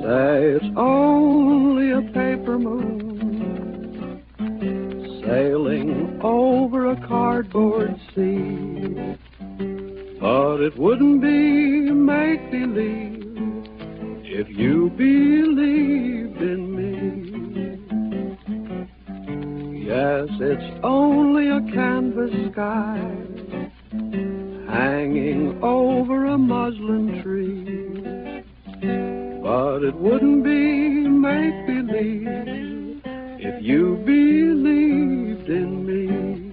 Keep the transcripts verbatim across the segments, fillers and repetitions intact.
Say it's only a paper moon sailing over a cardboard sea, but it wouldn't be make-believe if you believed in me. Yes, it's only a canvas sky hanging over a muslin tree, but it wouldn't be make-believe if you believed in me.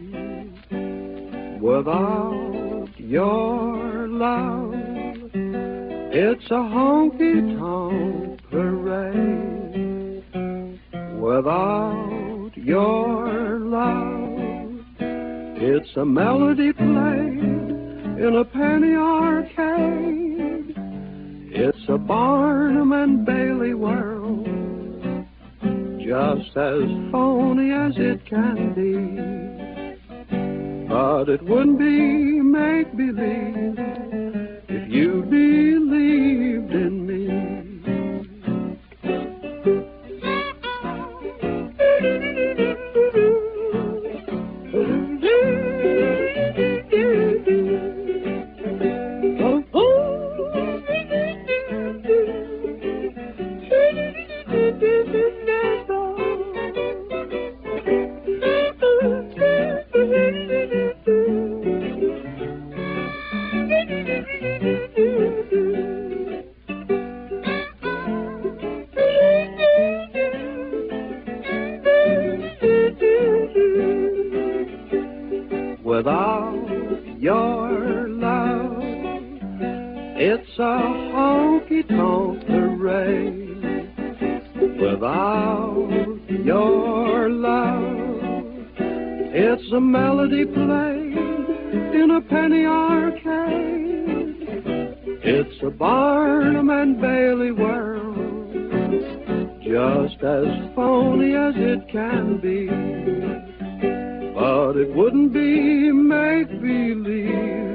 Without your love, it's a honky-tonk parade. Without your love, it's a melody played in a penny arcade. It's a Barnum and Bailey world, just as phony as it can be. But it wouldn't be make-believe if you believed in me. Without your love, it's a honky-tonk parade. Without your love, it's a melody played in a penny arcade. It's a Barnum and Bailey world, just as phony as it can be. But it wouldn't be make-believe